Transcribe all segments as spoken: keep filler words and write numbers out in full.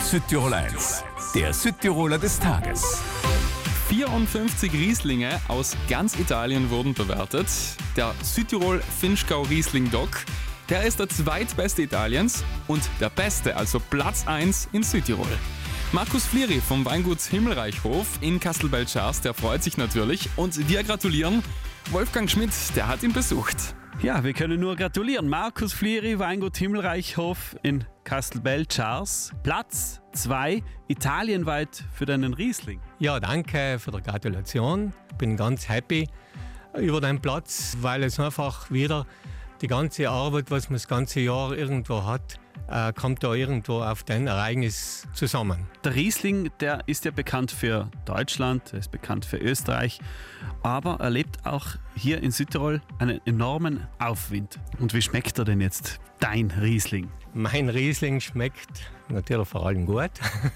Südtirol eins, der Südtiroler des Tages. vierundfünfzig Rieslinge aus ganz Italien wurden bewertet. Der Südtirol Vinschgau Riesling Doc, der ist der zweitbeste Italiens und der beste, also Platz eins in Südtirol. Markus Flieri vom Weingut Himmelreichhof in Kastelbeltschars, der freut sich natürlich und wir gratulieren. Wolfgang Schmidt, der hat ihn besucht. Ja, wir können nur gratulieren. Markus Flieri, Weingut Himmelreichhof in Kastelbeltschars. Platz zwei, italienweit für deinen Riesling. Ja, danke für die Gratulation. Bin ganz happy über den Platz, weil es einfach wieder die ganze Arbeit, was man das ganze Jahr irgendwo hat, äh, kommt da irgendwo auf den Ereignis zusammen. Der Riesling, der ist ja bekannt für Deutschland, er ist bekannt für Österreich, aber er lebt auch hier in Südtirol einen enormen Aufwind. Und wie schmeckt er denn jetzt, dein Riesling? Mein Riesling schmeckt natürlich vor allem gut.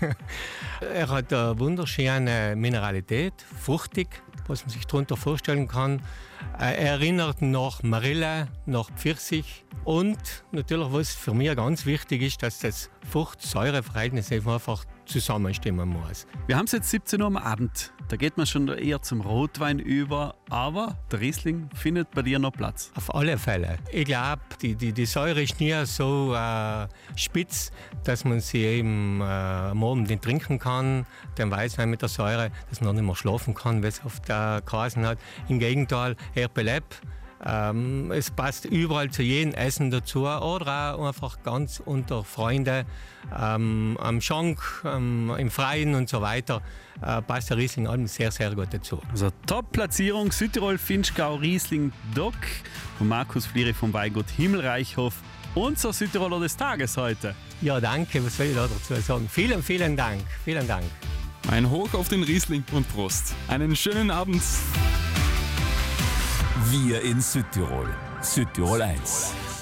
Er hat eine wunderschöne Mineralität, fruchtig, was man sich darunter vorstellen kann. Er erinnert nach Marille, nach Pfirsich und natürlich, was für mich ganz wichtig ist, dass das Frucht-Säure-Verhältnis einfach zusammenstimmen muss. Wir haben es jetzt siebzehn Uhr am Abend, da geht man schon eher zum Rotwein über, aber der Riesling findet bei dir noch Platz. Auf alle Fälle. Ich glaube, die, die, die Säure ist nie so äh, spitz, dass man sie eben äh, am Abend nicht trinken kann. Den Weißwein mit der Säure, dass man nicht mehr schlafen kann, weil es auf der Kasen hat. Im Gegenteil, er belebt. Ähm, es passt überall zu jedem Essen dazu oder auch einfach ganz unter Freunden, ähm, am Schank, ähm, im Freien und so weiter, äh, passt der Riesling allem sehr, sehr gut dazu. Also Top-Platzierung Südtirol Vinschgau Riesling Doc von Markus Flieri vom Weingut Himmelreichhof, unser Südtiroler des Tages heute. Ja, danke, was soll ich da dazu sagen? Vielen, vielen Dank, vielen Dank. Ein Hoch auf den Riesling und Prost. Einen schönen Abend. Wir in Südtirol. Südtirol eins.